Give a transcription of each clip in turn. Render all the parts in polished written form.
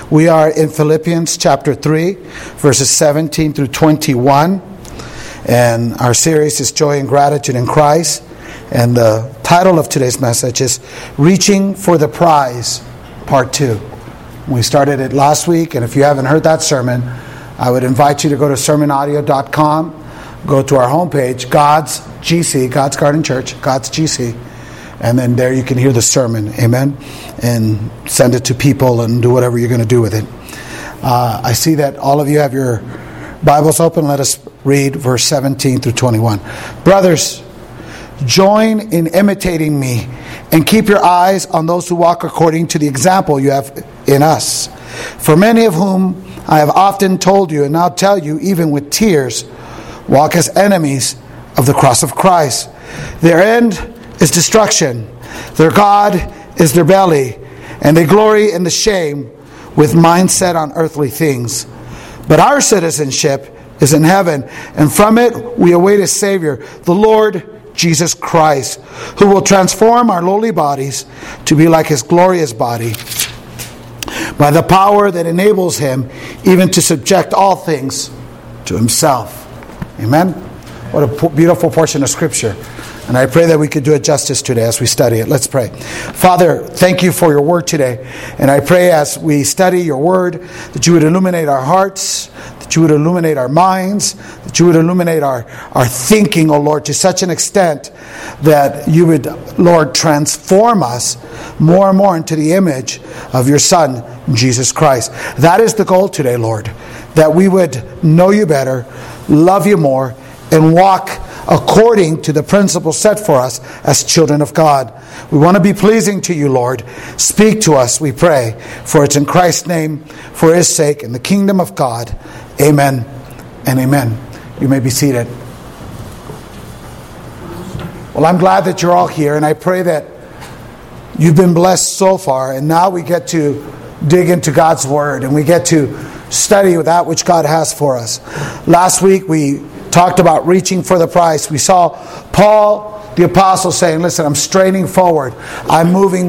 We are in Philippians chapter 3, verses 17 through 21. And our series is Joy and Gratitude in Christ. And the title of today's message is Reaching for the Prize, Part 2. We started it last week, and if you haven't heard that sermon, I would invite you to go to sermonaudio.com, go to our homepage, God's GC, God's Garden Church, God's GC, and then there you can hear the sermon, amen, and send it to people and do whatever you're going to do with it. I see that all of you have your Bibles open. Let us read verse 17 through 21. Brothers, join in imitating me and keep your eyes on those who walk according to the example you have in us. For many of whom I have often told you and now tell you even with tears, walk as enemies of the cross of Christ. Their end is destruction. Their God is their belly, and they glory in the shame with mind set on earthly things. But our citizenship is in heaven, and from it we await a Savior, the Lord Jesus Christ, who will transform our lowly bodies to be like His glorious body by the power that enables Him even to subject all things to Himself. Amen? What a beautiful portion of Scripture. And I pray that we could do it justice today as we study it. Let's pray. Father, thank you for your word today. And I pray as we study your word that you would illuminate our hearts, that you would illuminate our minds, that you would illuminate our thinking, O Lord, to such an extent that you would, Lord, transform us more and more into the image of your Son, Jesus Christ. That is the goal today, Lord, that we would know you better, love you more, and walk according to the principles set for us as children of God. We want to be pleasing to you, Lord. Speak to us, we pray, for it's in Christ's name, for His sake, in the kingdom of God. Amen and amen. You may be seated. Well, I'm glad that you're all here, and I pray that you've been blessed so far, and now we get to dig into God's Word, and we get to study that which God has for us. Last week we talked about reaching for the prize. We saw Paul, the apostle, saying, listen, I'm straining forward. I'm moving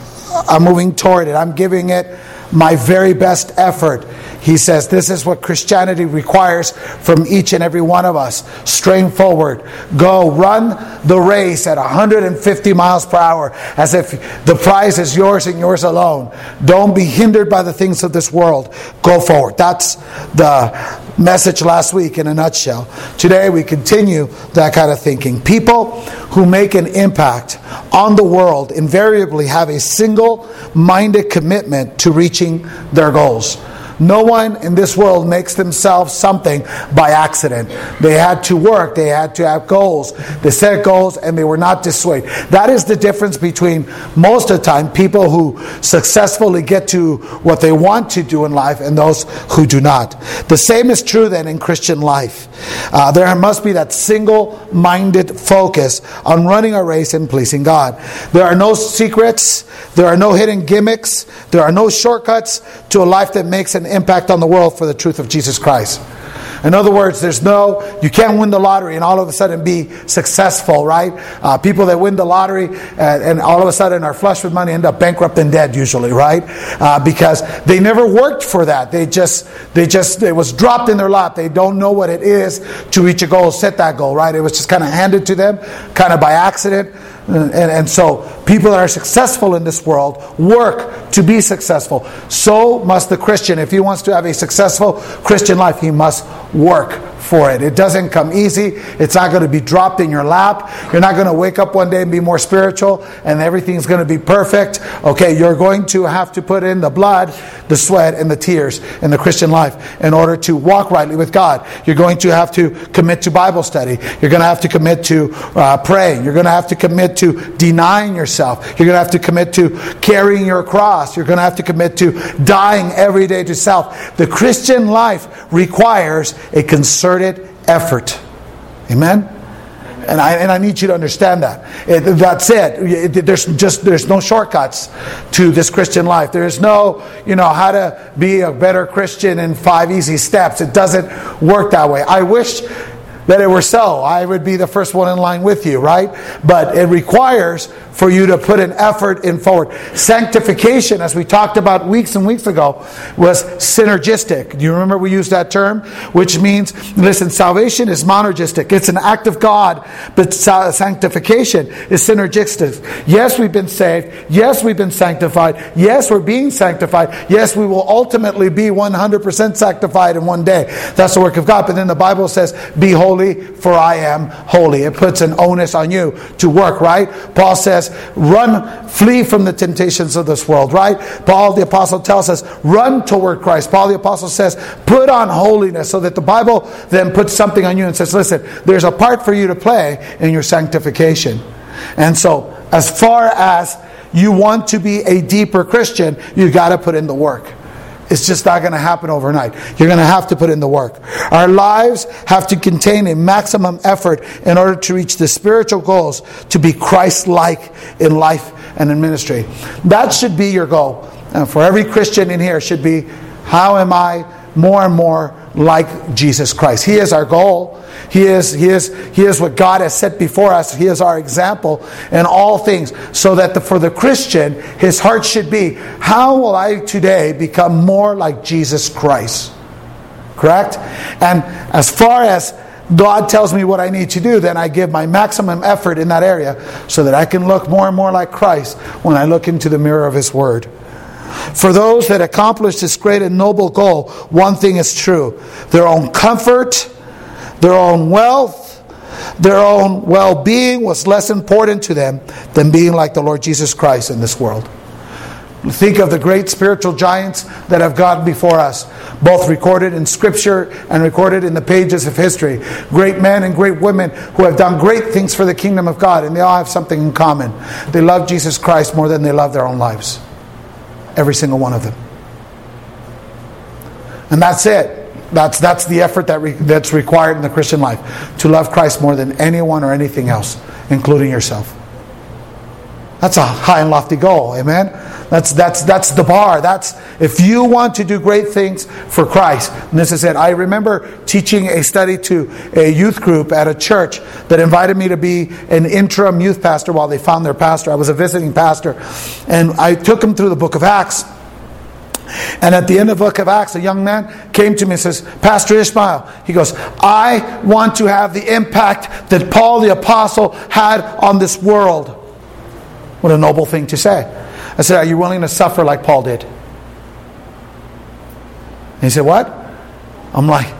toward it. I'm giving it my very best effort. He says this is what Christianity requires from each and every one of us. Strain forward. Go run the race at 150 miles per hour as if the prize is yours and yours alone. Don't be hindered by the things of this world. Go forward. That's the message last week in a nutshell. Today we continue that kind of thinking. People who make an impact on the world invariably have a single-minded commitment to reaching their goals. No one in this world makes themselves something by accident. They had to work. They had to have goals. They set goals and they were not dissuaded. That is the difference between most of the time people who successfully get to what they want to do in life and those who do not. The same is true then in Christian life. There must be that single-minded focus on running a race and pleasing God. There are no secrets. There are no hidden gimmicks. There are no shortcuts to a life that makes an impact on the world for the truth of Jesus Christ. In other words, you can't win the lottery and all of a sudden be successful, right? People that win the lottery and all of a sudden are flush with money end up bankrupt and dead usually, right? Because they never worked for that. It was dropped in their lap. They don't know what it is to reach a goal, set that goal, right? It was just kind of handed to them, kind of by accident. And so people that are successful in this world work to be successful. So must the Christian. If he wants to have a successful Christian life, he must work for it. It doesn't come easy. It's not going to be dropped in your lap. You're not going to wake up one day and be more spiritual and everything's going to be perfect. Okay, you're going to have to put in the blood, the sweat, and the tears in the Christian life in order to walk rightly with God. You're going to have to commit to Bible study. You're going to have to commit to praying. You're going to have to commit to denying yourself. You're going to have to commit to carrying your cross. You're going to have to commit to dying every day to self. The Christian life requires a concerted effort. Amen? And I need you to understand that. That's it. There's no shortcuts to this Christian life. There's no, how to be a better Christian in 5 easy steps. It doesn't work that way. I wish that it were so. I would be the first one in line with you, right? But it requires for you to put an effort in forward. Sanctification, as we talked about weeks and weeks ago, was synergistic. Do you remember we used that term? Which means, listen, salvation is monergistic. It's an act of God, but sanctification is synergistic. Yes, we've been saved. Yes, we've been sanctified. Yes, we're being sanctified. Yes, we will ultimately be 100% sanctified in one day. That's the work of God. But then the Bible says, be holy, for I am holy. It puts an onus on you to work, right? Paul says, flee from the temptations of this world, right? Paul the Apostle tells us, run toward Christ. Paul the Apostle says, put on holiness, so that the Bible then puts something on you and says, listen, there's a part for you to play in your sanctification. And so, as far as you want to be a deeper Christian, you got to put in the work. It's just not going to happen overnight. You're going to have to put in the work. Our lives have to contain a maximum effort in order to reach the spiritual goals to be Christ-like in life and in ministry. That should be your goal. And for every Christian in here should be, how am I more and more like Jesus Christ? He is our goal. He is what God has set before us. He is our example in all things. So that for the Christian, his heart should be, how will I today become more like Jesus Christ? Correct? And as far as God tells me what I need to do, then I give my maximum effort in that area so that I can look more and more like Christ when I look into the mirror of His Word. For those that accomplish this great and noble goal, one thing is true. Their own comfort, their own wealth, their own well-being was less important to them than being like the Lord Jesus Christ in this world. Think of the great spiritual giants that have gone before us, both recorded in Scripture and recorded in the pages of history. Great men and great women who have done great things for the kingdom of God, and they all have something in common. They love Jesus Christ more than they love their own lives. Every single one of them. And that's it. That's the effort that's required in the Christian life. To love Christ more than anyone or anything else, including yourself. That's a high and lofty goal. Amen? That's the bar. That's if you want to do great things for Christ. And this is it. I remember teaching a study to a youth group at a church that invited me to be an interim youth pastor while they found their pastor. I was a visiting pastor. And I took them through the book of Acts. And at the end of the book of Acts, a young man came to me and says, Pastor Ishmael, he goes, I want to have the impact that Paul the Apostle had on this world. What a noble thing to say. I said, are you willing to suffer like Paul did? And he said, what? I'm like,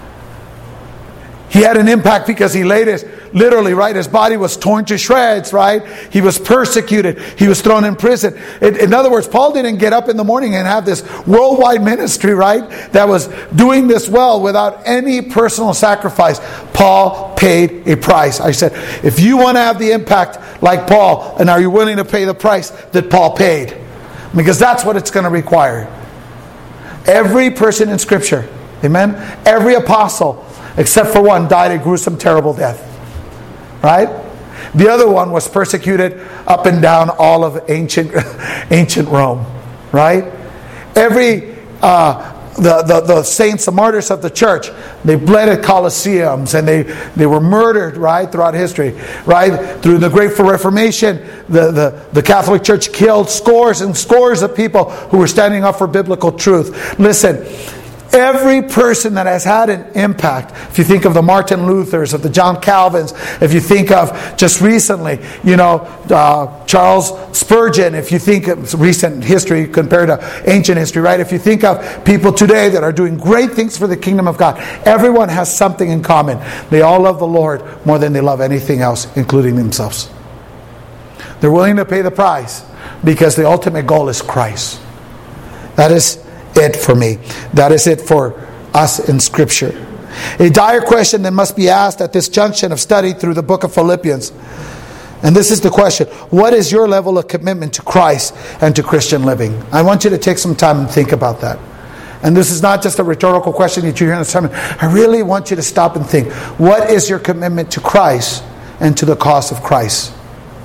he had an impact because he laid his, literally, right, his body was torn to shreds, right? He was persecuted. He was thrown in prison. In other words, Paul didn't get up in the morning and have this worldwide ministry, right, that was doing this well without any personal sacrifice. Paul paid a price. I said, if you want to have the impact like Paul, and are you willing to pay the price that Paul paid? Because that's what it's going to require. Every person in Scripture, amen, every apostle, except for one, died a gruesome, terrible death. Right? The other one was persecuted up and down all of ancient Rome. Right? Every the saints, the martyrs of the church, they bled at Colosseums and they were murdered, right, throughout history. Right? Through the Great Reformation, the Catholic Church killed scores and scores of people who were standing up for biblical truth. Listen, every person that has had an impact, if you think of the Martin Luthers, of the John Calvins, if you think of just recently, Charles Spurgeon, if you think of recent history compared to ancient history, right? If you think of people today that are doing great things for the kingdom of God, everyone has something in common. They all love the Lord more than they love anything else, including themselves. They're willing to pay the price because the ultimate goal is Christ. That is it for me. That is it for us in Scripture. A dire question that must be asked at this junction of study through the book of Philippians. And this is the question. What is your level of commitment to Christ and to Christian living? I want you to take some time and think about that. And this is not just a rhetorical question that you hear in the sermon. I really want you to stop and think. What is your commitment to Christ and to the cause of Christ?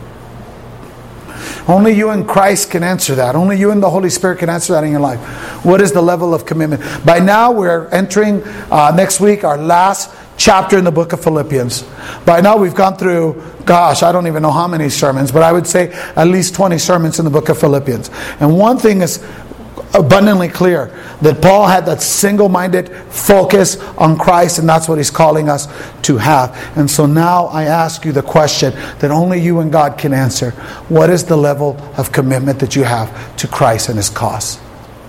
Only you and Christ can answer that. Only you and the Holy Spirit can answer that in your life. What is the level of commitment? By now we're entering next week our last chapter in the book of Philippians. By now we've gone through, I don't even know how many sermons, but I would say at least 20 sermons in the book of Philippians. And one thing is abundantly clear, that Paul had that single-minded focus on Christ, and that's what he's calling us to have. And so now I ask you the question that only you and God can answer. What is the level of commitment that you have to Christ and His cause?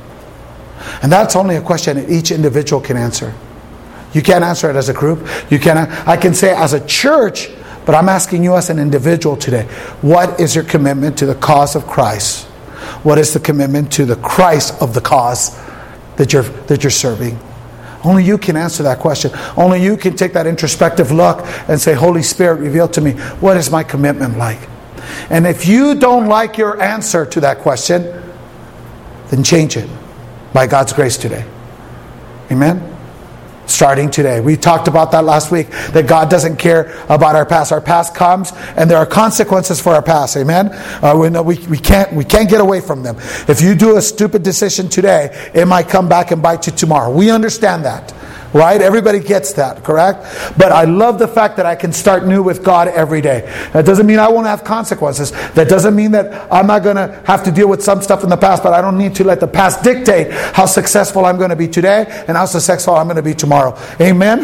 And that's only a question that each individual can answer. You can't answer it as a group. I can say as a church, but I'm asking you as an individual today, what is your commitment to the cause of Christ? What is the commitment to the Christ of the cause that you're serving? Only you can answer that question. Only you can take that introspective look and say, Holy Spirit, reveal to me, what is my commitment like? And if you don't like your answer to that question, then change it by God's grace today. Amen? Starting today. We talked about that last week, that God doesn't care about our past. Our past comes, and there are consequences for our past. Amen? We can't get away from them. If you do a stupid decision today, it might come back and bite you tomorrow. We understand that. Right? Everybody gets that, correct? But I love the fact that I can start new with God every day. That doesn't mean I won't have consequences. That doesn't mean that I'm not going to have to deal with some stuff in the past, but I don't need to let the past dictate how successful I'm going to be today and how successful I'm going to be tomorrow. Amen?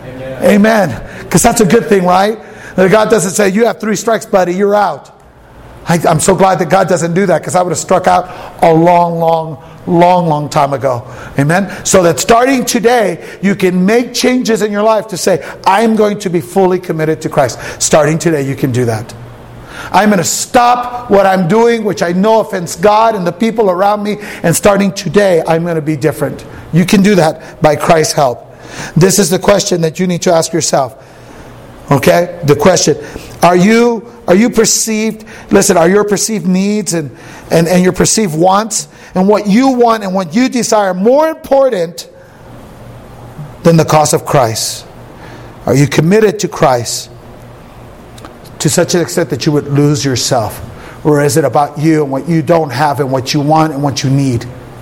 Amen. Because that's a good thing, right? That God doesn't say, you have 3 strikes, buddy, you're out. I'm so glad that God doesn't do that, because I would have struck out a long time ago. Amen? So that starting today, you can make changes in your life to say, I'm going to be fully committed to Christ. Starting today, you can do that. I'm going to stop what I'm doing, which I know offends God and the people around me, and starting today, I'm going to be different. You can do that by Christ's help. This is the question that you need to ask yourself. Okay? The question, are your perceived needs and your perceived wants and what you want and what you desire more important than the cause of Christ? Are you committed to Christ to such an extent that you would lose yourself? Or is it about you and what you don't have and what you want and what you need?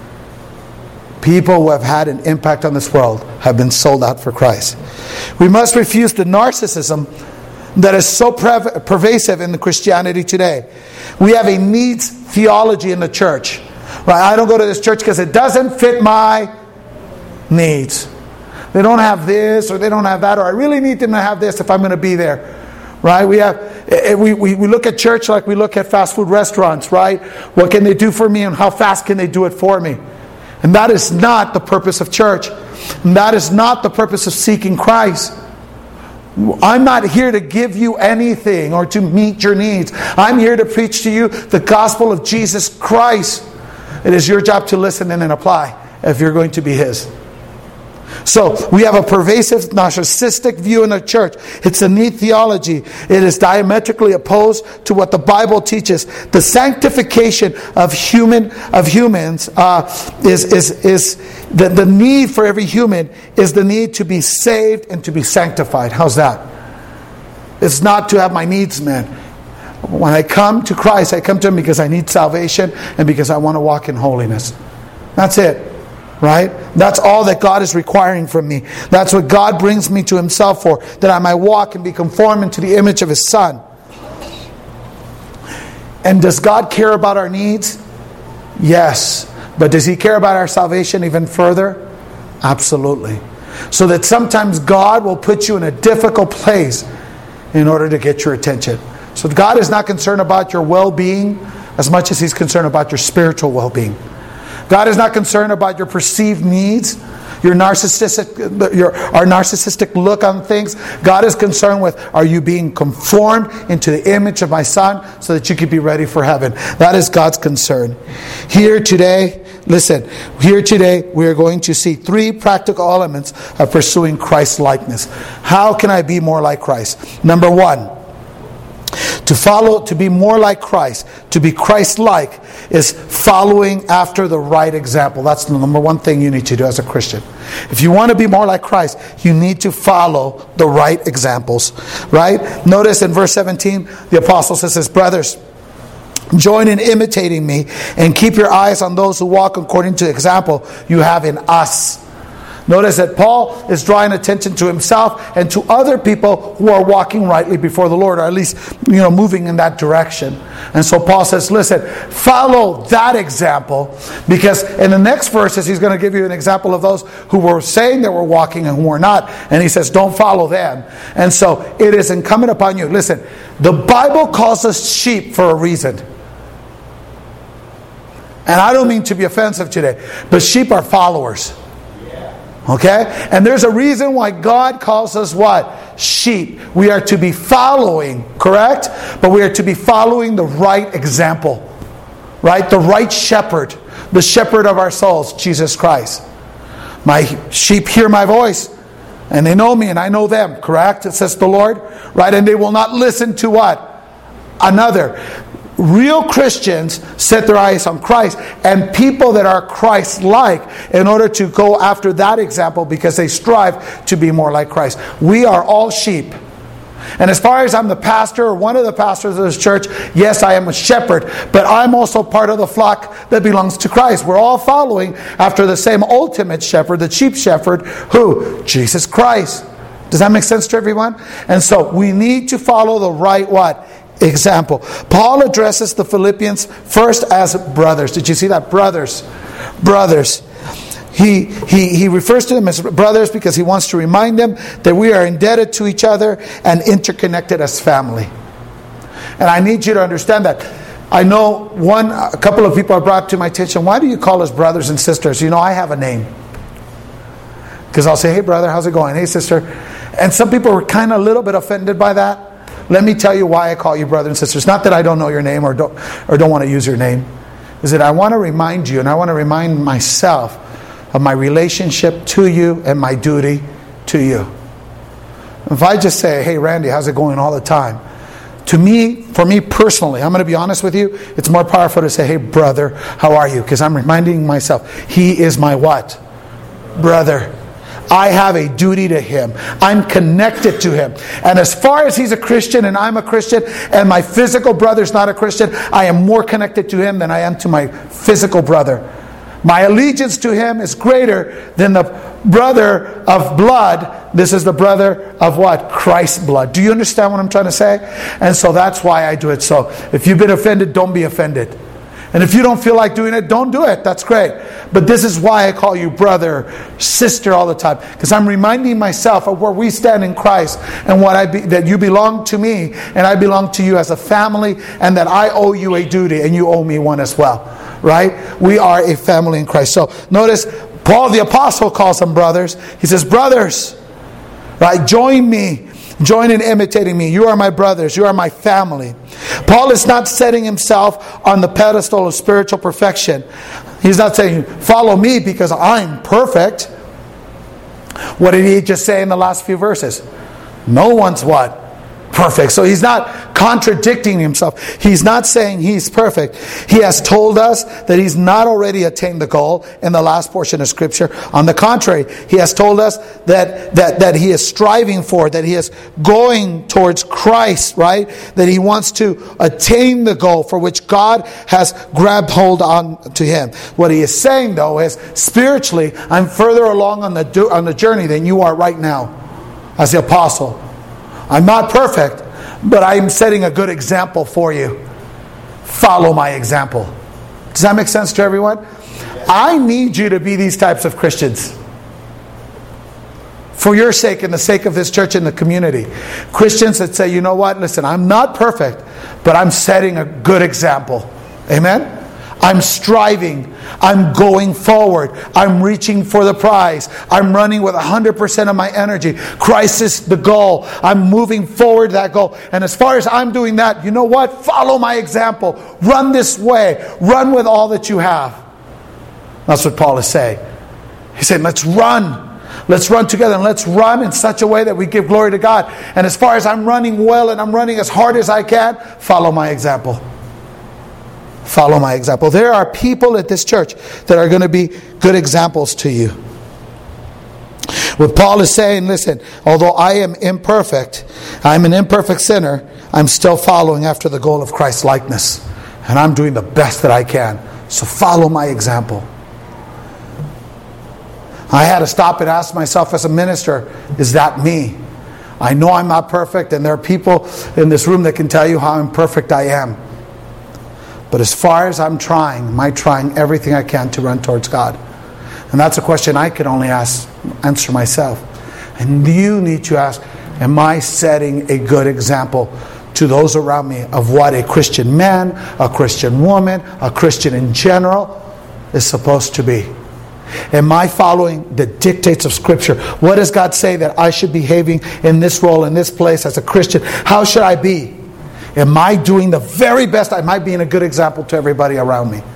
People who have had an impact on this world have been sold out for Christ. We must refuse the narcissism that is so pervasive in the Christianity today. We have a needs theology in the church. Right? I don't go to this church because it doesn't fit my needs. They don't have this or they don't have that, or I really need them to have this if I'm going to be there. Right? We look at church like we look at fast food restaurants, right? What can they do for me and how fast can they do it for me? And that is not the purpose of church. And that is not the purpose of seeking Christ. I'm not here to give you anything or to meet your needs. I'm here to preach to you the gospel of Jesus Christ. It is your job to listen and then apply if you're going to be His. So we have a pervasive narcissistic view in the church. It's a need theology. It is diametrically opposed to what the Bible teaches. The sanctification of humans is the need for every human is the need to be saved and to be sanctified. How's that? It's not to have my needs met. When I come to Christ, I come to Him because I need salvation and because I want to walk in holiness. That's it. Right? That's all that God is requiring from me. That's what God brings me to Himself for, that I might walk and be conformed into the image of His Son. And does God care about our needs? Yes. But does He care about our salvation even further? Absolutely. So that sometimes God will put you in a difficult place in order to get your attention. So God is not concerned about your well-being as much as He's concerned about your spiritual well-being. God is not concerned about your perceived needs, our narcissistic look on things. God is concerned with, are you being conformed into the image of my Son so that you can be ready for heaven? That is God's concern. Here today, we are going to see 3 practical elements of pursuing Christ's likeness. How can I be more like Christ? Number 1. To be more like Christ, to be Christ-like, is following after the right example. That's the number 1 thing you need to do as a Christian. If you want to be more like Christ, you need to follow the right examples. Right? Notice in verse 17, the apostle says, brothers, join in imitating me and keep your eyes on those who walk according to the example you have in us. Notice that Paul is drawing attention to himself and to other people who are walking rightly before the Lord, or at least, moving in that direction. And so Paul says, listen, follow that example, because in the next verses he's going to give you an example of those who were saying they were walking and who were not. And he says, don't follow them. And so it is incumbent upon you. Listen, the Bible calls us sheep for a reason. And I don't mean to be offensive today, but sheep are followers. Okay? And there's a reason why God calls us what? Sheep. We are to be following, correct? But we are to be following the right example. Right? The right shepherd. The shepherd of our souls, Jesus Christ. My sheep hear my voice, and they know me and I know them, correct? It says the Lord. Right? And they will not listen to what? Another. Real Christians set their eyes on Christ, and people that are Christ-like, in order to go after that example, because they strive to be more like Christ. We are all sheep. And as far as I'm the pastor, or one of the pastors of this church, yes, I am a shepherd, but I'm also part of the flock that belongs to Christ. We're all following after the same ultimate shepherd, the chief shepherd, who? Jesus Christ. Does that make sense to everyone? And so we need to follow the right what? Example. Paul addresses the Philippians first as brothers. Did you see that? Brothers. He refers to them as brothers because he wants to remind them that we are indebted to each other and interconnected as family. And I need you to understand that. I know a couple of people have brought to my attention, why do you call us brothers and sisters? I have a name. Because I'll say, hey brother, how's it going? Hey sister. And some people were kind of a little bit offended by that. Let me tell you why I call you brother and sisters. Not that I don't know your name or don't want to use your name. Is that I want to remind you, and I want to remind myself of my relationship to you and my duty to you. If I just say, hey Randy, how's it going all the time? For me personally, I'm going to be honest with you, it's more powerful to say, hey brother, how are you? Because I'm reminding myself, he is my what? Brother. I have a duty to him. I'm connected to him. And as far as he's a Christian and I'm a Christian and my physical brother's not a Christian, I am more connected to him than I am to my physical brother. My allegiance to him is greater than the brother of blood. This is the brother of what? Christ's blood. Do you understand what I'm trying to say? And so that's why I do it. So if you've been offended, don't be offended. And if you don't feel like doing it, don't do it. That's great. But this is why I call you brother, sister all the time. Because I'm reminding myself of where we stand in Christ and that you belong to me and I belong to you as a family, and that I owe you a duty and you owe me one as well. Right? We are a family in Christ. So notice Paul the Apostle calls them brothers. He says, brothers, right? Join in imitating me. You are my brothers. You are my family. Paul is not setting himself on the pedestal of spiritual perfection. He's not saying, follow me because I'm perfect. What did he just say in the last few verses? No one's what? Perfect. So he's not contradicting himself. He's not saying he's perfect. He has told us that he's not already attained the goal in the last portion of Scripture. On the contrary, he has told us that he is striving for, that he is going towards Christ, right? That he wants to attain the goal for which God has grabbed hold on to him. What he is saying, though, is spiritually, I'm further along on the journey than you are right now as the apostle. I'm not perfect, but I'm setting a good example for you. Follow my example. Does that make sense to everyone? I need you to be these types of Christians. For your sake and the sake of this church and the community. Christians that say, you know what, listen, I'm not perfect, but I'm setting a good example. Amen? I'm striving. I'm going forward. I'm reaching for the prize. I'm running with 100% of my energy. Christ is the goal. I'm moving forward that goal. And as far as I'm doing that, you know what? Follow my example. Run this way. Run with all that you have. That's what Paul is saying. He's saying, let's run. Let's run together, and let's run in such a way that we give glory to God. And as far as I'm running well and I'm running as hard as I can, follow my example. Follow my example. There are people at this church that are going to be good examples to you. What Paul is saying, listen, although I am imperfect, I'm an imperfect sinner, I'm still following after the goal of Christ's likeness. And I'm doing the best that I can. So follow my example. I had to stop and ask myself as a minister, is that me? I know I'm not perfect, and there are people in this room that can tell you how imperfect I am. But as far as I'm trying everything I can to run towards God. And that's a question I can only answer myself. And you need to ask, am I setting a good example to those around me of what a Christian man, a Christian woman, a Christian in general is supposed to be? Am I following the dictates of Scripture? What does God say that I should be behaving in this role, in this place as a Christian? How should I be? Am I doing the very best? Am I being a good example to everybody around me?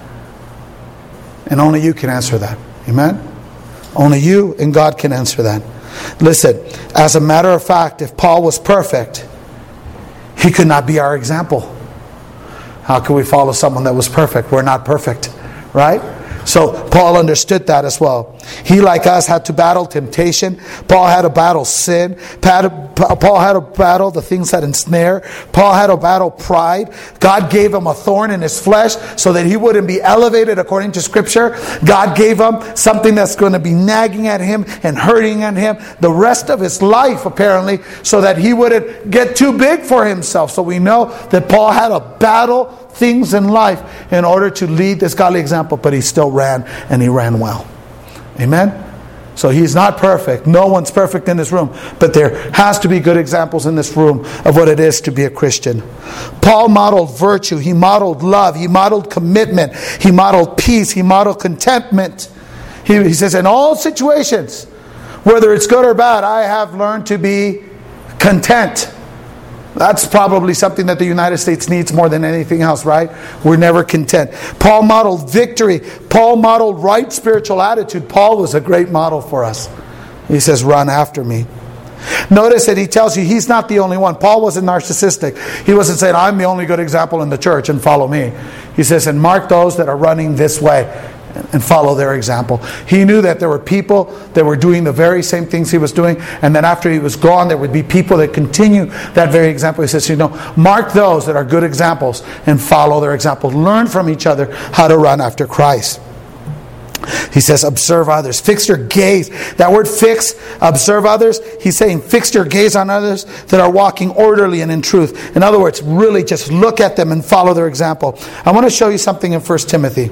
And only you can answer that. Amen? Only you and God can answer that. Listen, as a matter of fact, if Paul was perfect, he could not be our example. How can we follow someone that was perfect? We're not perfect, right? So Paul understood that as well. He, like us, had to battle temptation. Paul had to battle sin. Paul had to battle the things that ensnare. Paul had to battle pride. God gave him a thorn in his flesh so that he wouldn't be elevated according to Scripture. God gave him something that's going to be nagging at him and hurting at him the rest of his life, apparently, so that he wouldn't get too big for himself. So we know that Paul had to battle things in life in order to lead this godly example, but he still ran, and he ran well. Amen? So he's not perfect. No one's perfect in this room, but there has to be good examples in this room of what it is to be a Christian. Paul modeled virtue. He modeled love. He modeled commitment. He modeled peace. He modeled contentment. He says, in all situations, whether it's good or bad, I have learned to be content. That's probably something that the United States needs more than anything else, right? We're never content. Paul modeled victory. Paul modeled right spiritual attitude. Paul was a great model for us. He says, run after me. Notice that he tells you he's not the only one. Paul wasn't narcissistic. He wasn't saying, I'm the only good example in the church and follow me. He says, and mark those that are running this way and follow their example. He knew that there were people that were doing the very same things he was doing, and then after he was gone, there would be people that continue that very example. He says, mark those that are good examples and follow their example. Learn from each other how to run after Christ. He says, observe others. Fix your gaze. That word fix, observe others, he's saying fix your gaze on others that are walking orderly and in truth. In other words, really just look at them and follow their example. I want to show you something in 1 Timothy.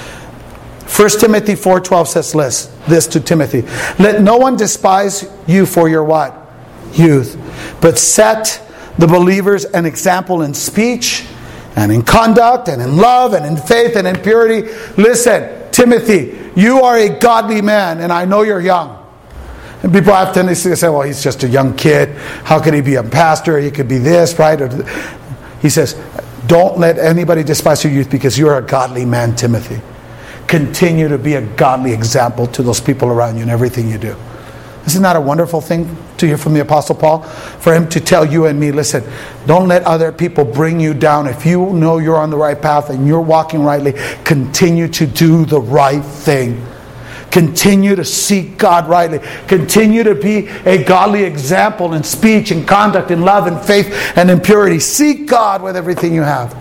1 Timothy 4:12 says this to Timothy. Let no one despise you for your what? Youth. But set the believers an example in speech and in conduct and in love and in faith and in purity. Listen, Timothy, you are a godly man, and I know you're young. And people have tendency to say, well, he's just a young kid. How could he be a pastor? He could be this, right? He says, don't let anybody despise your youth because you're a godly man, Timothy. Continue to be a godly example to those people around you in everything you do. Isn't that a wonderful thing to hear from the Apostle Paul? For him to tell you and me, listen, don't let other people bring you down. If you know you're on the right path and you're walking rightly, continue to do the right thing. Continue to seek God rightly. Continue to be a godly example in speech and conduct, in love and faith and in purity. Seek God with everything you have.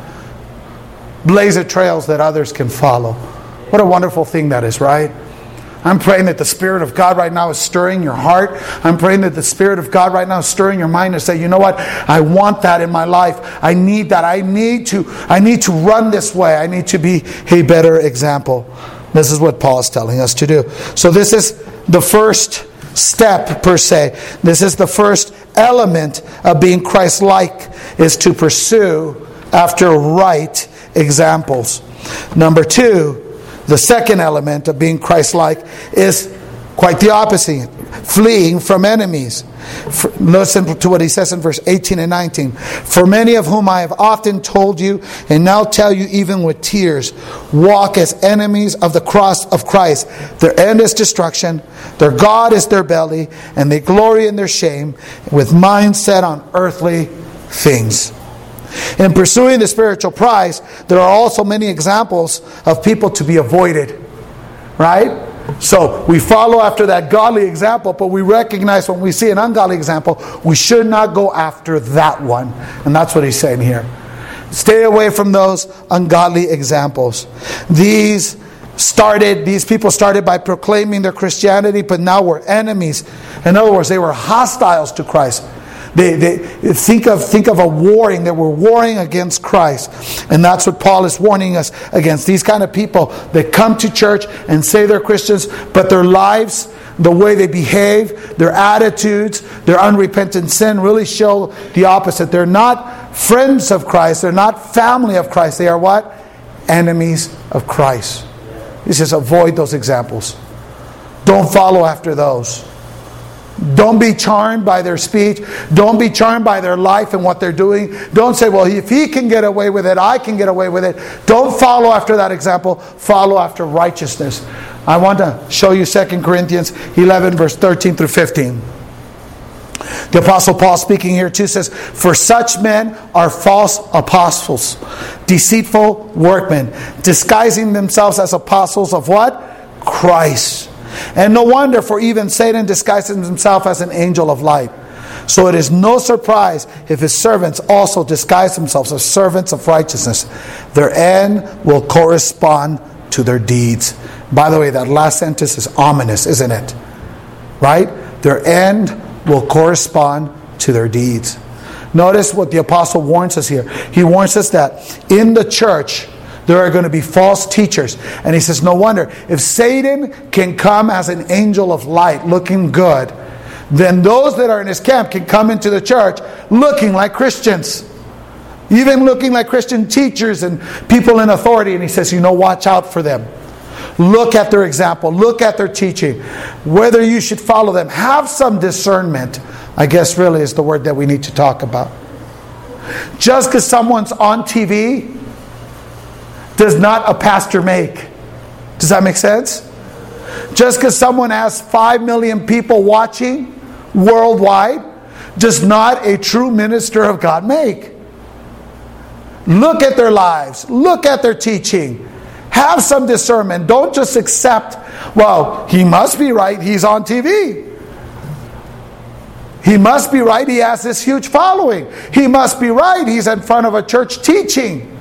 Blaze the trails that others can follow. What a wonderful thing that is, right? I'm praying that the Spirit of God right now is stirring your heart. I'm praying that the Spirit of God right now is stirring your mind to say, you know what? I want that in my life. I need that. I need to run this way. I need to be a better example. This is what Paul is telling us to do. So this is the first step, per se. This is the first element of being Christ-like, is to pursue after right examples. Number two, the second element of being Christ-like is quite the opposite. Fleeing from enemies. Listen to what he says in verse 18 and 19. For many of whom I have often told you, and now tell you even with tears, walk as enemies of the cross of Christ. Their end is destruction. Their God is their belly, and they glory in their shame, with minds set on earthly things. In pursuing the spiritual prize, there are also many examples of people to be avoided. Right? So we follow after that godly example, but we recognize when we see an ungodly example, we should not go after that one. And that's what he's saying here. Stay away from those ungodly examples. These These people started by proclaiming their Christianity, but now were enemies. In other words, they were hostiles to Christ. They think of a warring. They were warring against Christ. And that's what Paul is warning us against. These kind of people that come to church and say they're Christians, but their lives, the way they behave, their attitudes, their unrepentant sin really show the opposite. They're not friends of Christ. They're not family of Christ. They are what? Enemies of Christ. He says, avoid those examples. Don't follow after those. Don't be charmed by their speech. Don't be charmed by their life and what they're doing. Don't say, well, if he can get away with it, I can get away with it. Don't follow after that example. Follow after righteousness. I want to show you 2 Corinthians 11, verse 13 through 15. The Apostle Paul speaking here too says, for such men are false apostles, deceitful workmen, disguising themselves as apostles of what? Christ. And no wonder, for even Satan disguises himself as an angel of light. So it is no surprise if his servants also disguise themselves as servants of righteousness. Their end will correspond to their deeds. By the way, that last sentence is ominous, isn't it? Right? Their end will correspond to their deeds. Notice what the apostle warns us here. He warns us that in the church there are going to be false teachers. And he says, no wonder, if Satan can come as an angel of light looking good, then those that are in his camp can come into the church looking like Christians. Even looking like Christian teachers and people in authority. And he says, watch out for them. Look at their example. Look at their teaching. Whether you should follow them. Have some discernment, I guess really is the word that we need to talk about. Just because someone's on TV does not a pastor make. Does that make sense? Just because someone has 5 million people watching worldwide does not a true minister of God make. Look at their lives. Look at their teaching. Have some discernment. Don't just accept, well, he must be right. He's on TV. He must be right. He has this huge following. He must be right. He's in front of a church teaching.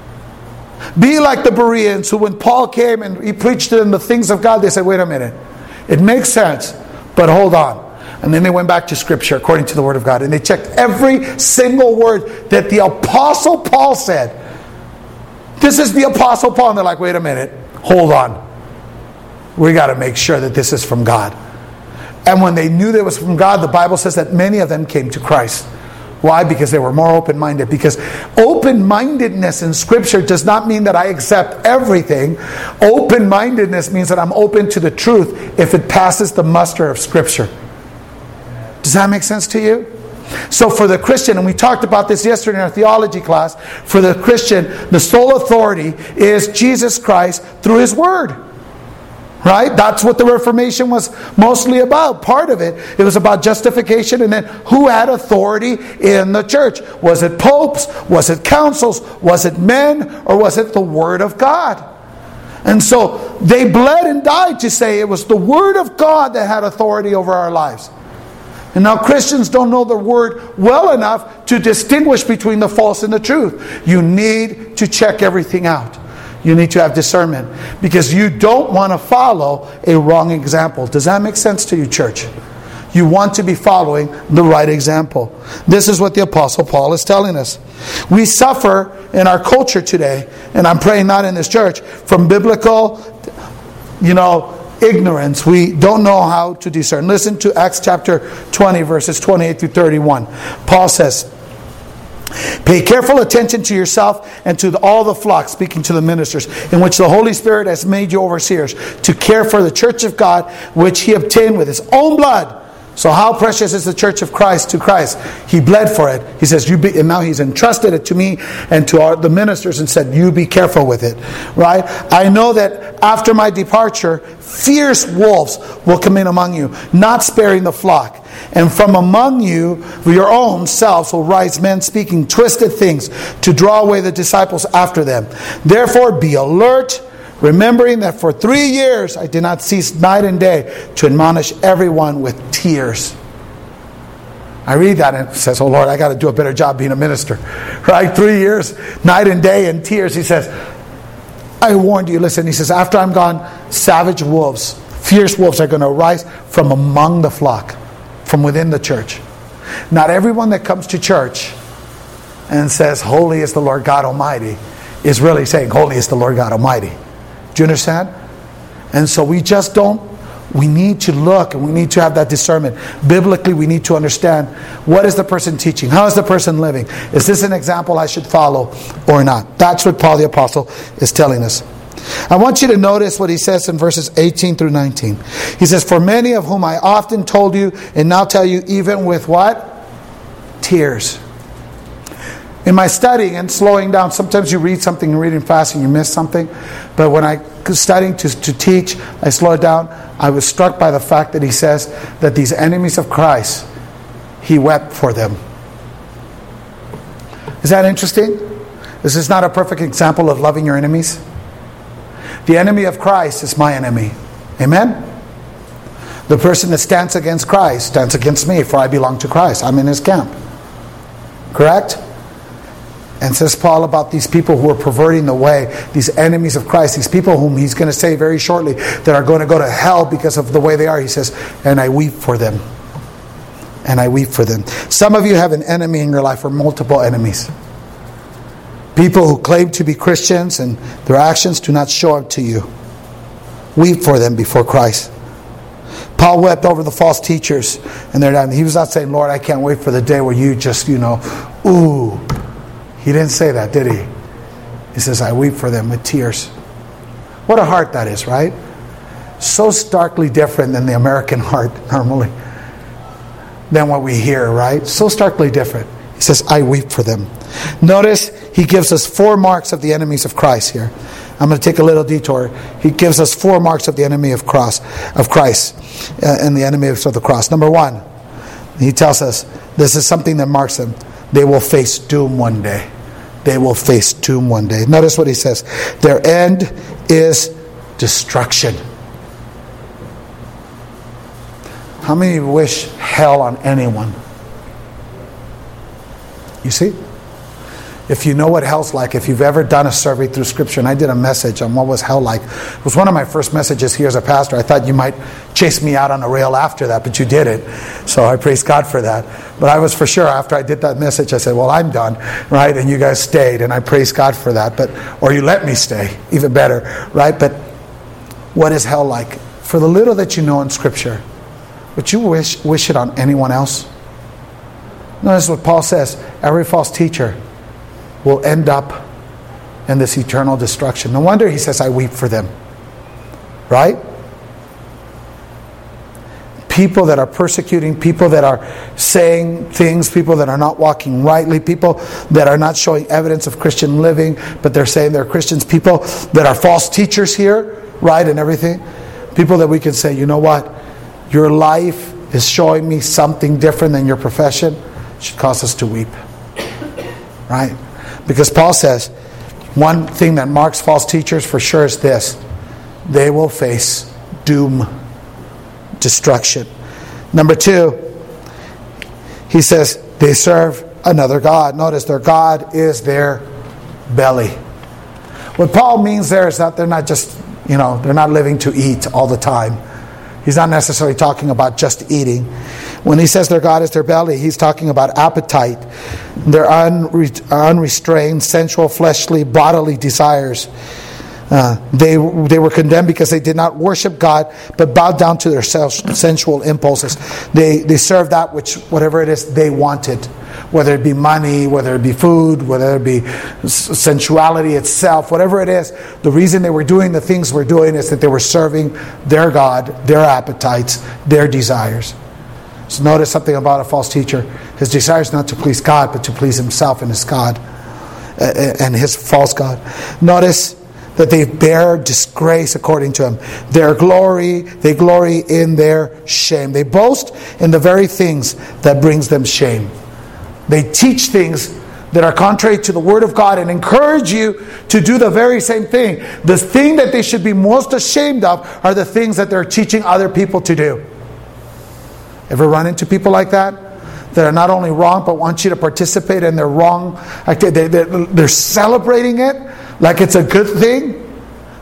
Be like the Bereans who, when Paul came and he preached to them the things of God, they said, wait a minute. It makes sense, but hold on. And then they went back to Scripture according to the Word of God. And they checked every single word that the Apostle Paul said. This is the Apostle Paul. And they're like, wait a minute. Hold on. We got to make sure that this is from God. And when they knew that it was from God, the Bible says that many of them came to Christ. Why? Because they were more open-minded. Because open-mindedness in Scripture does not mean that I accept everything. Open-mindedness means that I'm open to the truth if it passes the muster of Scripture. Does that make sense to you? So for the Christian, and we talked about this yesterday in our theology class, for the Christian, the sole authority is Jesus Christ through His Word. Right? That's what the Reformation was mostly about. Part of it. It was about justification, and then who had authority in the church? Was it popes? Was it councils? Was it men? Or was it the Word of God? And so they bled and died to say it was the Word of God that had authority over our lives. And now Christians don't know the Word well enough to distinguish between the false and the truth. You need to check everything out. You need to have discernment. Because you don't want to follow a wrong example. Does that make sense to you, church? You want to be following the right example. This is what the Apostle Paul is telling us. We suffer in our culture today, and I'm praying not in this church, from biblical, ignorance. We don't know how to discern. Listen to Acts chapter 20, verses 28 through 31. Paul says, pay careful attention to yourself and to all the flock, speaking to the ministers, in which the Holy Spirit has made you overseers, to care for the church of God, which He obtained with His own blood. So how precious is the church of Christ to Christ? He bled for it. He says, and now He's entrusted it to me and to the ministers and said, you be careful with it. Right? I know that after my departure, fierce wolves will come in among you, not sparing the flock. And from among you, your own selves will rise men speaking twisted things to draw away the disciples after them. Therefore be alert, remembering that for 3 years I did not cease night and day to admonish everyone with tears. I read that and it says, oh Lord, I got to do a better job being a minister. Right? 3 years, night and day in tears. He says, I warned you. Listen, he says, after I'm gone, savage wolves, fierce wolves are going to arise from among the flock, from within the church. Not everyone that comes to church and says, holy is the Lord God Almighty, is really saying, holy is the Lord God Almighty. Do you understand? And so we need to look, and we need to have that discernment. Biblically, we need to understand, what is the person teaching? How is the person living? Is this an example I should follow or not? That's what Paul the Apostle is telling us. I want you to notice what he says in verses 18 through 19. He says, for many of whom I often told you, and now tell you even with what? Tears. In my studying and slowing down, sometimes you read something and reading fast and you miss something. But when I was studying to teach, I slowed down. I was struck by the fact that he says that these enemies of Christ, he wept for them. Is that interesting? This is not a perfect example of loving your enemies. The enemy of Christ is my enemy. Amen? The person that stands against Christ stands against me, for I belong to Christ. I'm in his camp. Correct? And says Paul about these people who are perverting the way, these enemies of Christ, these people whom he's going to say very shortly that are going to go to hell because of the way they are. He says, and I weep for them. And I weep for them. Some of you have an enemy in your life, or multiple enemies. People who claim to be Christians and their actions do not show up to you. Weep for them before Christ. Paul wept over the false teachers. And he was not saying, Lord, I can't wait for the day where you just, ooh. He didn't say that, did he? He says, I weep for them with tears. What a heart that is, right? So starkly different than the American heart normally. Than what we hear, right? So starkly different. He says, I weep for them. Notice he gives us 4 marks of the enemies of Christ here. I'm going to take a little detour. He gives us 4 marks of the enemy of Christ and the enemy of the cross. Number 1, he tells us this is something that marks them. They will face doom one day. They will face doom one day. Notice what he says. Their end is destruction. How many wish hell on anyone? You see? If you know what hell's like, if you've ever done a survey through Scripture, and I did a message on what was hell like. It was one of my first messages here as a pastor. I thought you might chase me out on a rail after that, but you did it. So I praise God for that. But I was for sure, after I did that message, I said, well, I'm done, right? And you guys stayed, and I praise God for that. Or you let me stay, even better, right? But what is hell like? For the little that you know in Scripture, would you wish it on anyone else? Notice what Paul says. Every false teacher will end up in this eternal destruction. No wonder he says, I weep for them. Right? People that are persecuting, people that are saying things, people that are not walking rightly, people that are not showing evidence of Christian living, but they're saying they're Christians, people that are false teachers here, right, and everything. People that we can say, you know what? Your life is showing me something different than your profession. It should cause us to weep. Right? Because Paul says, one thing that marks false teachers for sure is this. They will face doom, destruction. Number 2, he says, they serve another God. Notice their God is their belly. What Paul means there is that they're not just, they're not living to eat all the time. He's not necessarily talking about just eating. When he says their God is their belly, he's talking about appetite, their unrestrained, sensual, fleshly, bodily desires. They were condemned because they did not worship God, but bowed down to their sensual impulses. They served that whatever it is they wanted, whether it be money, whether it be food, whether it be sensuality itself, whatever it is. The reason they were doing the things we're doing is that they were serving their God, their appetites, their desires. So notice something about a false teacher. His desire is not to please God, but to please himself and his God, and his false God. Notice that they bear disgrace according to him. They glory in their shame. They boast in the very things that brings them shame. They teach things that are contrary to the Word of God and encourage you to do the very same thing. The thing that they should be most ashamed of are the things that they're teaching other people to do. Ever run into people like that? That are not only wrong, but want you to participate in their wrong. They're celebrating it like it's a good thing.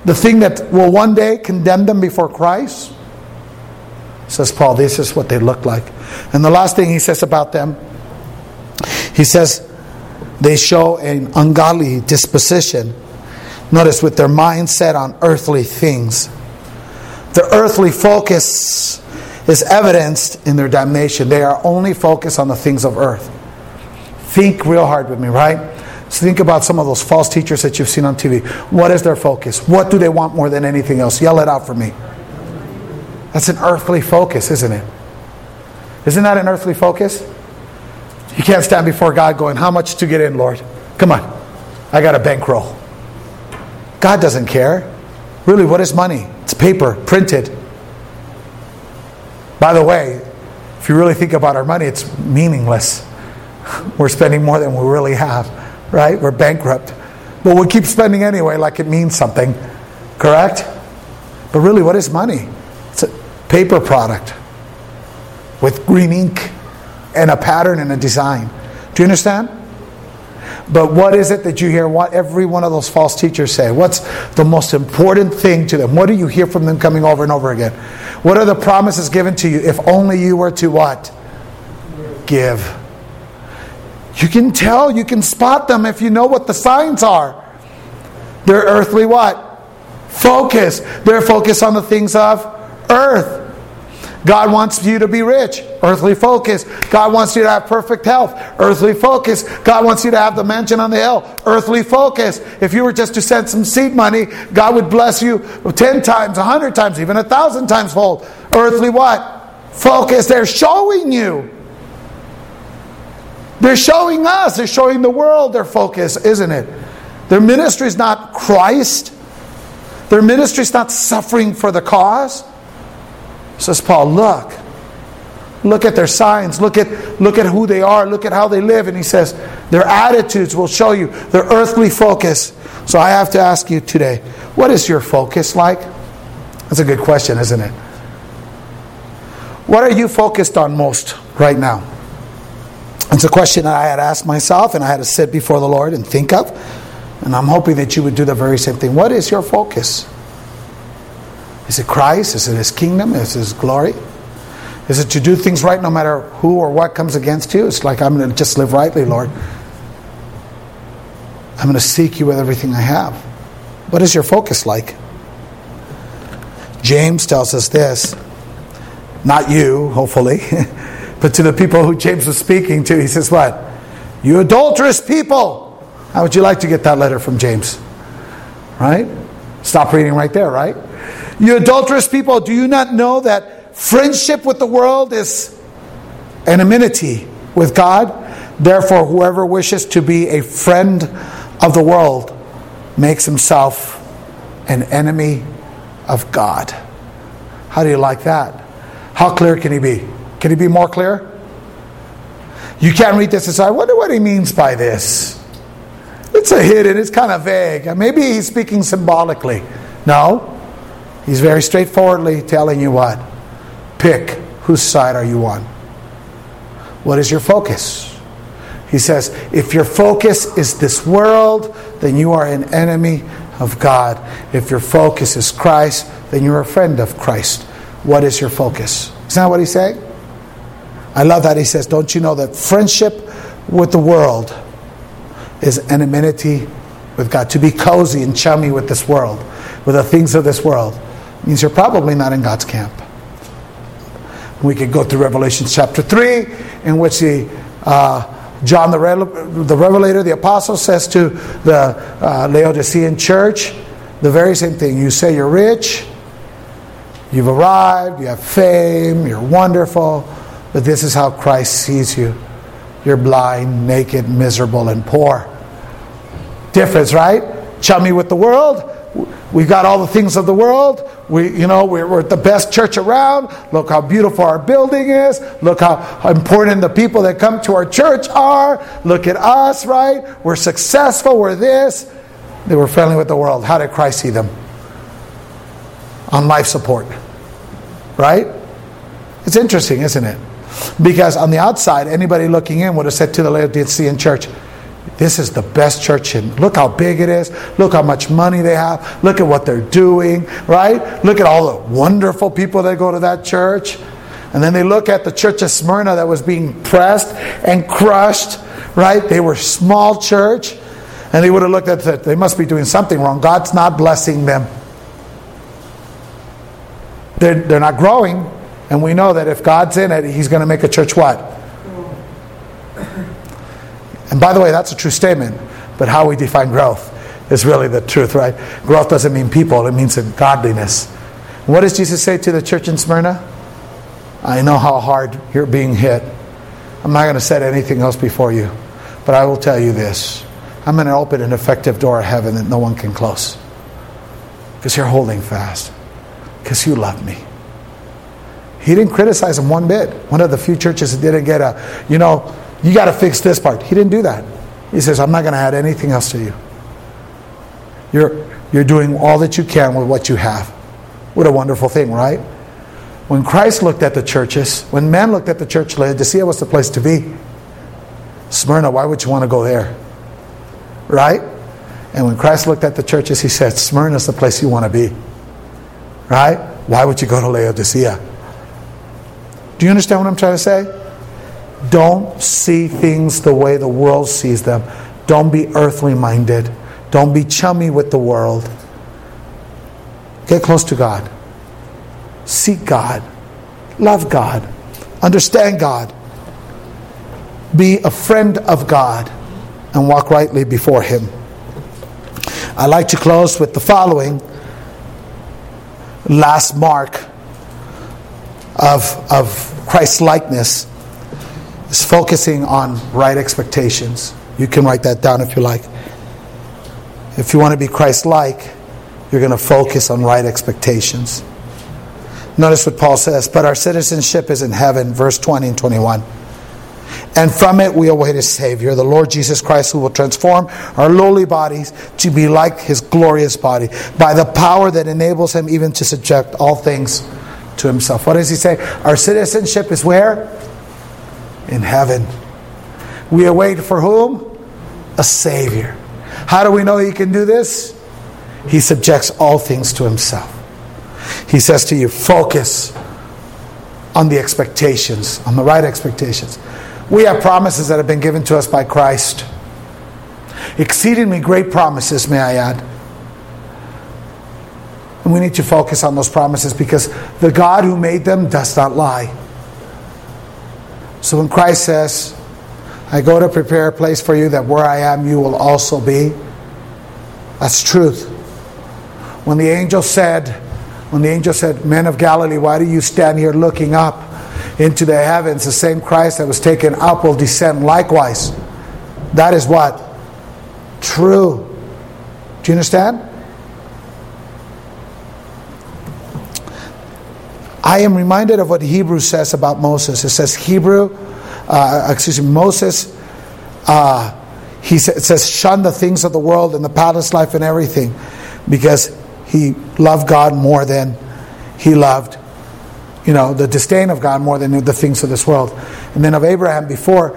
the thing that will one day condemn them before Christ? Says Paul, this is what they look like. And the last thing he says about them, he says they show an ungodly disposition. Notice, with their mind set on earthly things. Their earthly focus is evidenced in their damnation. They are only focused on the things of earth. Think real hard with me, right? So think about some of those false teachers that you've seen on TV. What is their focus? What do they want more than anything else? Yell it out for me. That's an earthly focus, isn't it? Isn't that an earthly focus? You can't stand before God going, how much to get in, Lord? Come on. I got a bankroll. God doesn't care. Really, what is money? It's paper, printed. By the way, if you really think about our money, it's meaningless. We're spending more than we really have, right? We're bankrupt. But we keep spending anyway like it means something. Correct? But really, what is money? It's a paper product with green ink and a pattern and a design. Do you understand? But what is it that you hear what every one of those false teachers say? What's the most important thing to them? What do you hear from them coming over and over again? What are the promises given to you if only you were to what? Give. You can tell, you can spot them if you know what the signs are. They're earthly what? Focus. They're focused on the things of earth. God wants you to be rich. Earthly focus. God wants you to have perfect health. Earthly focus. God wants you to have the mansion on the hill. Earthly focus. If you were just to send some seed money, God would bless you 10 times, 100 times, even 1,000 times fold. Earthly what? Focus. They're showing you. They're showing us. They're showing the world their focus, isn't it? Their ministry is not Christ. Their ministry is not suffering for the cause. Says Paul, look at their signs, look at who they are, look at how they live. And he says, their attitudes will show you their earthly focus. So I have to ask you today, what is your focus like? That's a good question, isn't it? What are you focused on most right now? It's a question I had asked myself and I had to sit before the Lord and think of. And I'm hoping that you would do the very same thing. What is your focus? Is it Christ? Is it His kingdom? Is it His glory? Is it to do things right no matter who or what comes against you? It's like, I'm going to just live rightly, Lord. I'm going to seek you with everything I have. What is your focus like? James tells us this. Not you, hopefully. But to the people who James was speaking to, he says what? You adulterous people. How would you like to get that letter from James? Right? Stop reading right there, right? You adulterous people, do you not know that friendship with the world is enmity with God? Therefore, whoever wishes to be a friend of the world makes himself an enemy of God. How do you like that? How clear can he be? Can he be more clear? You can't read this and say, I wonder what he means by this. It's a hidden, it's kind of vague. Maybe he's speaking symbolically. No. He's very straightforwardly telling you what? Pick. Whose side are you on? What is your focus? He says, if your focus is this world, then you are an enemy of God. If your focus is Christ, then you're a friend of Christ. What is your focus? Isn't that what he's saying? I love that he says, don't you know that friendship with the world is enmity with God? To be cozy and chummy with this world, with the things of this world, means you're probably not in God's camp. We could go through Revelation chapter 3, in which John the Revelator, the apostle, says to the Laodicean church the very same thing. You say you're rich, you've arrived, you have fame, you're wonderful, but this is how Christ sees you. You're blind, naked, miserable, and poor. Difference, right? Chummy with the world. We've got all the things of the world. We're the best church around. Look how beautiful our building is. Look how important the people that come to our church are. Look at us, right? We're successful. We're this. They were friendly with the world. How did Christ see them? On life support. Right? It's interesting, isn't it? Because on the outside, anybody looking in would have said to the Laodicean church, this is the best church in. Look how big it is. Look how much money they have. Look at what they're doing, right? Look at all the wonderful people that go to that church. And then they look at the church of Smyrna that was being pressed and crushed, right? They were a small church. And they would have looked at that. They must be doing something wrong. God's not blessing them. They're not growing. And we know that if God's in it, He's going to make a church what? And by the way, that's a true statement. But how we define growth is really the truth, right? Growth doesn't mean people. It means in godliness. What does Jesus say to the church in Smyrna? I know how hard you're being hit. I'm not going to set anything else before you. But I will tell you this. I'm going to open an effective door of heaven that no one can close. Because you're holding fast. Because you love me. He didn't criticize them one bit. One of the few churches that didn't get you got to fix this part. He didn't do that. He says, I'm not going to add anything else to you. You're doing all that you can with what you have. What a wonderful thing, right? When Christ looked at the churches, when man looked at the church, Laodicea was the place to be. Smyrna, why would you want to go there? Right? And when Christ looked at the churches, He said, Smyrna is the place you want to be. Right? Why would you go to Laodicea? Do you understand what I'm trying to say? Don't see things the way the world sees them. Don't be earthly minded. Don't be chummy with the world. Get close to God. Seek God. Love God. Understand God. Be a friend of God and walk rightly before Him. I'd like to close with the following last mark of Christ's likeness is focusing on right expectations. You can write that down if you like. If you want to be Christ-like, you're going to focus on right expectations. Notice what Paul says, but our citizenship is in heaven, verse 20 and 21. And from it we await a Savior, the Lord Jesus Christ, who will transform our lowly bodies to be like His glorious body, by the power that enables Him even to subject all things to Himself. What does he say? Our citizenship is where? In heaven. We await for whom? A Savior. How do we know He can do this? He subjects all things to Himself. He says to you, focus on the expectations, on the right expectations. We have promises that have been given to us by Christ. Exceedingly great promises, may I add. And we need to focus on those promises because the God who made them does not lie. So when Christ says, I go to prepare a place for you that where I am you will also be, that's truth. When the angel said, men of Galilee, why do you stand here looking up into the heavens? The same Christ that was taken up will descend likewise. That is what? True. Do you understand? I am reminded of what Hebrews says about Moses. It says Moses, it says, shun the things of the world and the palace life and everything, because he loved God more than he loved, the disdain of God more than the things of this world. And then of Abraham,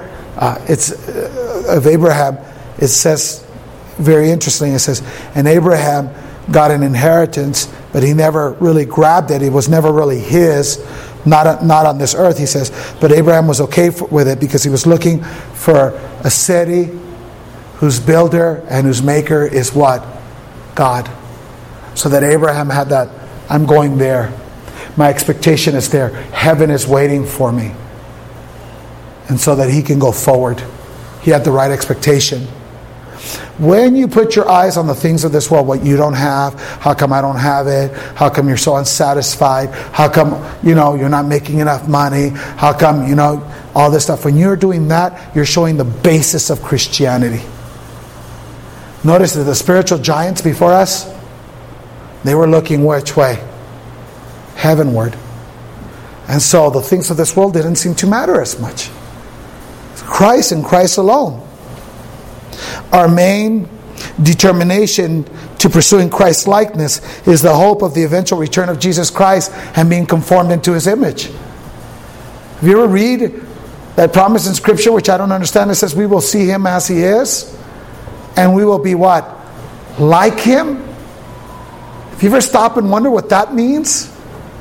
it says, very interesting, it says, and Abraham got an inheritance, but he never really grabbed it. It was never really his, not on this earth, he says. But Abraham was okay with it because he was looking for a city whose builder and whose maker is what? God. So that Abraham had that, I'm going there. My expectation is there. Heaven is waiting for me. And so that he can go forward. He had the right expectation. When you put your eyes on the things of this world, what you don't have, how come I don't have it? How come you're so unsatisfied? How come, you're not making enough money? How come, all this stuff? When you're doing that, you're showing the basis of Christianity. Notice that the spiritual giants before us, they were looking which way? Heavenward. And so the things of this world didn't seem to matter as much. Christ and Christ alone. Our main determination to pursuing Christ's likeness is the hope of the eventual return of Jesus Christ and being conformed into His image. Have you ever read that promise in Scripture, which I don't understand? It says we will see Him as He is. And we will be what? Like Him? If you ever stop and wonder what that means?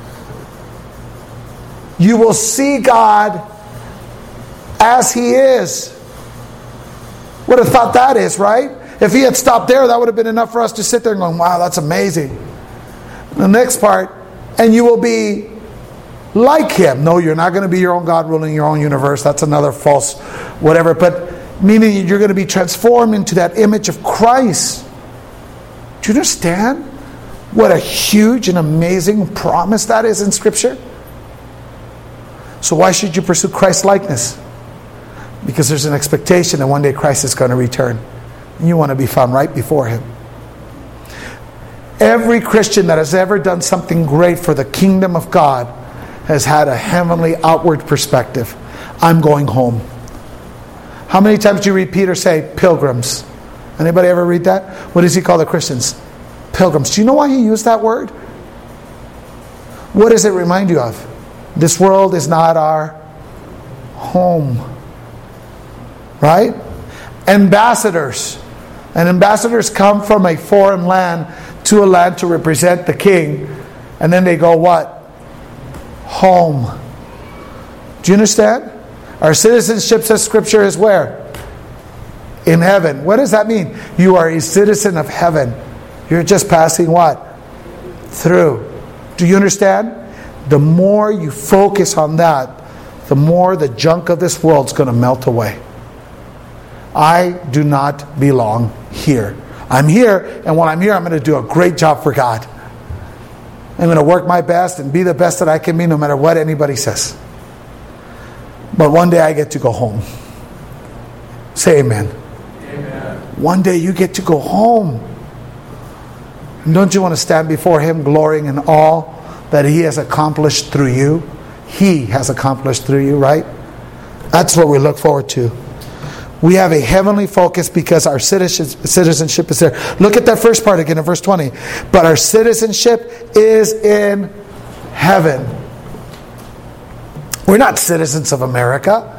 You will see God as He is. Would have thought that is, right? If He had stopped there, that would have been enough for us to sit there and go, wow, that's amazing. The next part, and you will be like Him. No, you're not going to be your own God ruling your own universe. That's another false whatever. But meaning you're going to be transformed into that image of Christ. Do you understand what a huge and amazing promise that is in Scripture? So why should you pursue Christ-likeness? Because there's an expectation that one day Christ is going to return. And you want to be found right before Him. Every Christian that has ever done something great for the kingdom of God has had a heavenly outward perspective. I'm going home. How many times do you read Peter say, pilgrims? Anybody ever read that? What does he call the Christians? Pilgrims. Do you know why he used that word? What does it remind you of? This world is not our home. Right? Ambassadors. And ambassadors come from a foreign land to a land to represent the king. And then they go what? Home. Do you understand? Our citizenship, says Scripture, is where? In heaven. What does that mean? You are a citizen of heaven. You're just passing what? Through. Do you understand? The more you focus on that, the more the junk of this world is going to melt away. I do not belong here. I'm here, and when I'm here, I'm going to do a great job for God. I'm going to work my best and be the best that I can be no matter what anybody says. But one day I get to go home. Say amen. Amen. One day you get to go home. And don't you want to stand before Him glorying in all that He has accomplished through you? He has accomplished through you, right? That's what we look forward to. We have a heavenly focus because our citizenship is there. Look at that first part again in verse 20. But our citizenship is in heaven. We're not citizens of America.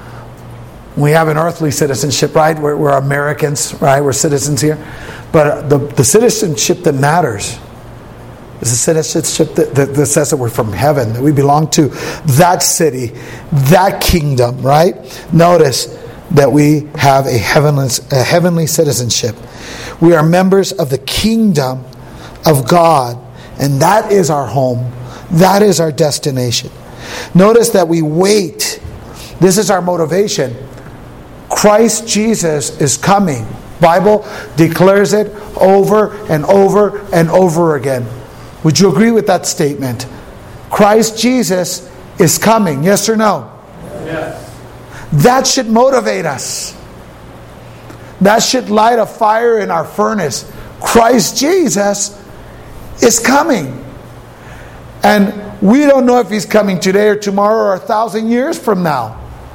We have an earthly citizenship, right? We're Americans, right? We're citizens here. But the citizenship that matters is the citizenship that says that we're from heaven, that we belong to that city, that kingdom, right? Notice that we have a heavenly citizenship. We are members of the kingdom of God, and that is our home. That is our destination. Notice that we wait. This is our motivation. Christ Jesus is coming. Bible declares it over and over and over again. Would you agree with that statement? Christ Jesus is coming. Yes or no? Yes. That should motivate us. That should light a fire in our furnace. Christ Jesus is coming. And we don't know if He's coming today or tomorrow or 1,000 years from now.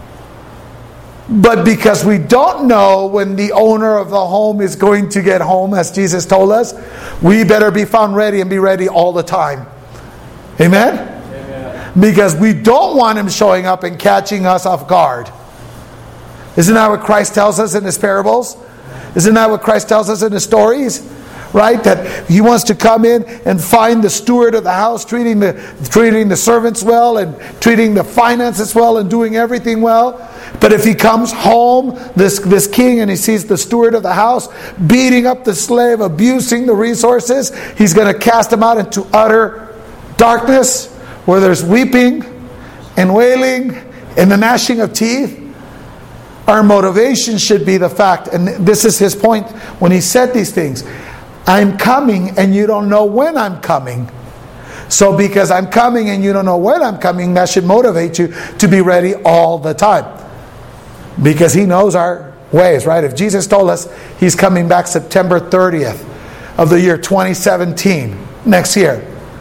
But because we don't know when the owner of the home is going to get home, as Jesus told us, we better be found ready and be ready all the time. Amen? Amen. Because we don't want Him showing up and catching us off guard. Isn't that what Christ tells us in His parables? Isn't that what Christ tells us in His stories? Right? That He wants to come in and find the steward of the house treating the servants well and treating the finances well and doing everything well. But if he comes home, this king, and he sees the steward of the house beating up the slave, abusing the resources, he's going to cast him out into utter darkness where there's weeping and wailing and the gnashing of teeth. Our motivation should be the fact, and this is his point when he said these things, I'm coming and you don't know when I'm coming. So because I'm coming and you don't know when I'm coming, that should motivate you to be ready all the time. Because he knows our ways, right? If Jesus told us he's coming back September 30th of the year 2017, next year,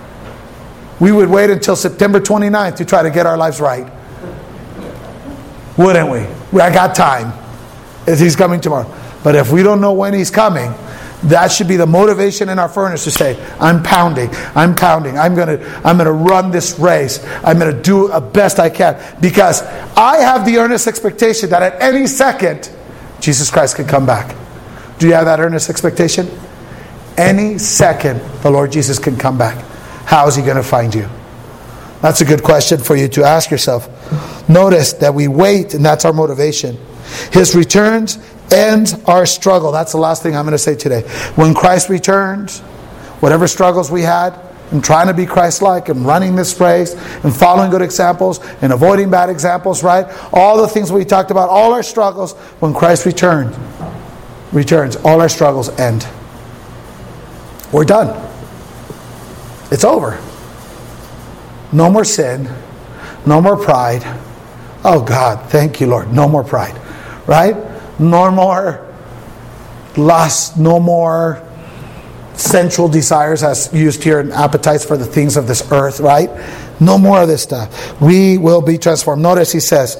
we would wait until September 29th to try to get our lives right. Wouldn't we? I got time. He's coming tomorrow. But if we don't know when he's coming, that should be the motivation in our furnace to say, I'm pounding. I'm gonna run this race. I'm gonna do the best I can. Because I have the earnest expectation that at any second, Jesus Christ can come back. Do you have that earnest expectation? Any second, the Lord Jesus can come back. How is He going to find you? That's a good question for you to ask yourself. Notice that we wait, and that's our motivation. His returns ends our struggle. That's the last thing I'm going to say today. When Christ returns, whatever struggles we had in trying to be Christ-like and running this race and following good examples and avoiding bad examples, right? All the things we talked about, all our struggles, when Christ returns, all our struggles end. We're done. It's over. No more sin. No more pride. Oh God, thank you, Lord. No more pride. Right? No more lust. No more sensual desires as used here in appetites for the things of this earth. Right? No more of this stuff. We will be transformed. Notice he says,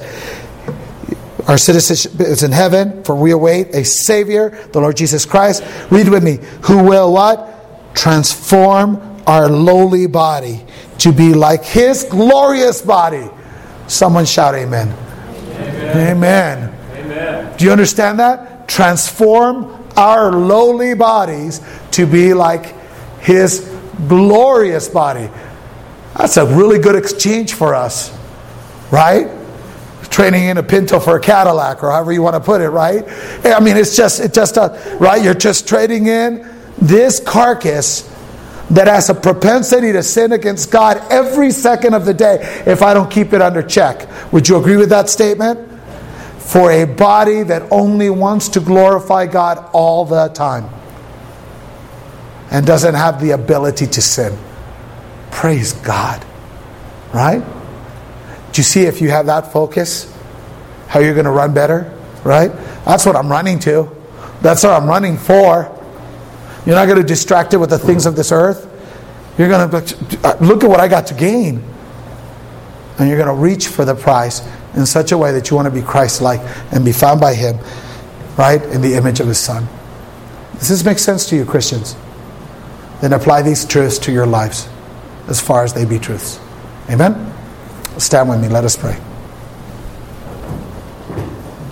our citizenship is in heaven, for we await a Savior, the Lord Jesus Christ. Read with me. Who will what? Transform our lowly body to be like His glorious body. Someone shout amen. Amen. Amen. Amen. Do you understand that? Transform our lowly bodies to be like His glorious body. That's a really good exchange for us. Right? Trading in a Pinto for a Cadillac, or however you want to put it, right? I mean, it's just right? You're just trading in this carcass that has a propensity to sin against God every second of the day if I don't keep it under check. Would you agree with that statement? For a body that only wants to glorify God all the time and doesn't have the ability to sin. Praise God. Right? Do you see, if you have that focus, how you're going to run better? Right? That's what I'm running to. That's what I'm running for. You're not going to distract it with the things of this earth. You're going to look at what I got to gain. And you're going to reach for the prize in such a way that you want to be Christ-like and be found by Him, right, in the image of His Son. Does this make sense to you, Christians? Then apply these truths to your lives as far as they be truths. Amen? Stand with me. Let us pray.